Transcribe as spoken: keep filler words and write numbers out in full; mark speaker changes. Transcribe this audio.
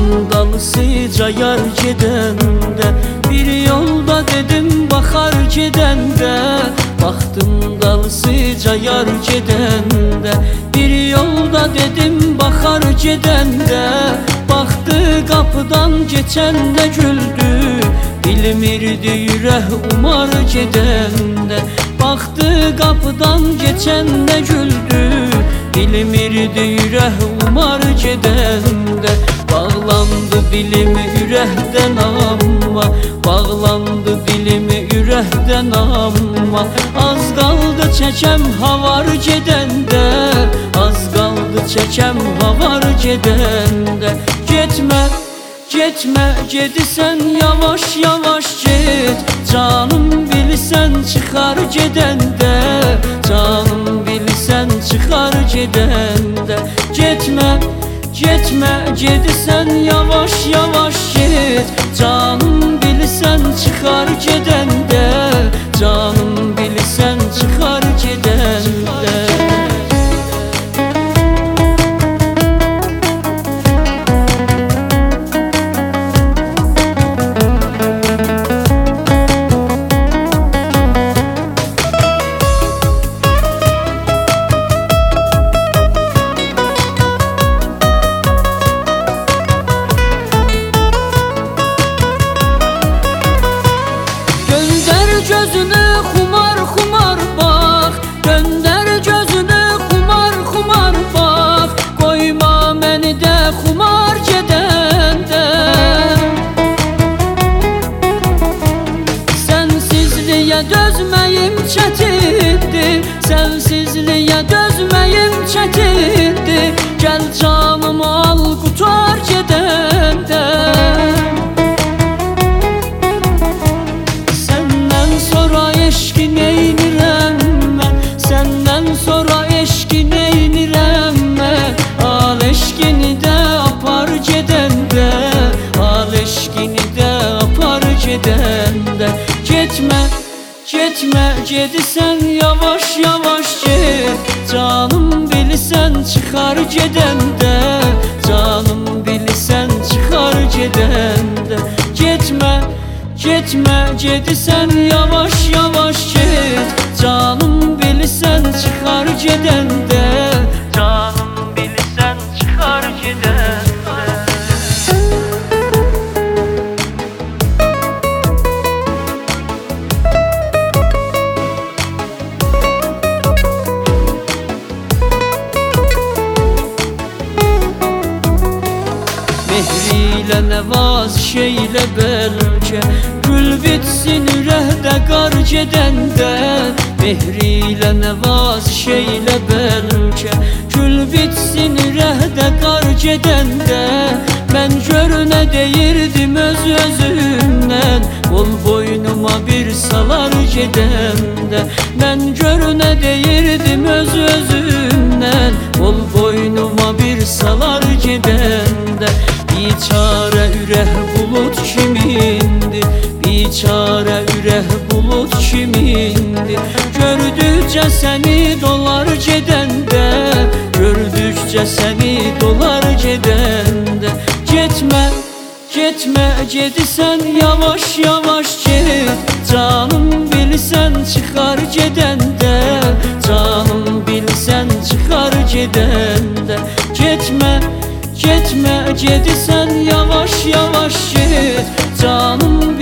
Speaker 1: Baxdım dalısıca yar gedəndə, bir yolda dedim baxar gedəndə. Baxdım dalısıca yar gedəndə, bir yolda dedim baxar gedəndə. Baxdı qapıdan keçəndə güldü, bilmirdi ürək umar gedəndə. Baxdı qapıdan keçəndə güldü, bilmirdi ürək umar gedəndə. Bağlandı dilimi ürəkdən amma, bağlandı dilimi ürəkdən amma. Az qaldı çəkəm havar gedəndə, az qaldı çəkəm havar gedəndə. Getmə, getmə, gedirsən yavaş yavaş get. Canım bilirsən çıxar gedəndə, canım bilirsən çıxar gedəndə. Getmə, getmə, gedirsən yavaş yavaş get. Canım bilirsən çıxar gedəndə, canım bilirsən çıxar gedəndə. Gözünü xumar xumar bax, göndər gözünü xumar xumar bax. Qoyma məni də xumar gedəndə. Sənsizliyə dözməyim çətindir, sənsizliyə dözməyim çətindir. Gəl canımı al qutar gedəndə. Eşki neynirəm mən, səndən sonra eşki neynirəm mən. Al eşkini də apar gedəndə, al eşkini də apar gedəndə. Getmə, getmə, gedirsən yavaş yavaş get. Canım bilirsən çıxar gedəndə, canım bilirsən çıxar gedəndə. Getmə, getmə, gedirsən yavaş yavaş get. Canım bilirsən çıxar gedəndə, canım bilirsən çıxar gedəndə. Mehrilə nəvaziş eylə bəlkə, gül bitsin ürəkdə qar gedəndə. Mehrilə nəvaziş eylə bəlkə, gül bitsin ürəkdə qar gedəndə. Mən gör nə deyirdim öz özümdən, qol boynuma bir salar gedəndə. Mən gör nə deyirdim öz özümdən, qol boynuma bir salar gedəndə. Biçare ürək bulut kimindir, biçare ürək bulut kimindir. Gördükcə səni dolar gedəndə, gördükcə səni dolar gedəndə. Getmə, getmə, gedirsən yavaş yavaş get. Canım bilirsən çıxar gedəndə, canım bilirsən çıxar gedəndə. Getmə, getmə, gedirsən yavaş yavaş get. Canım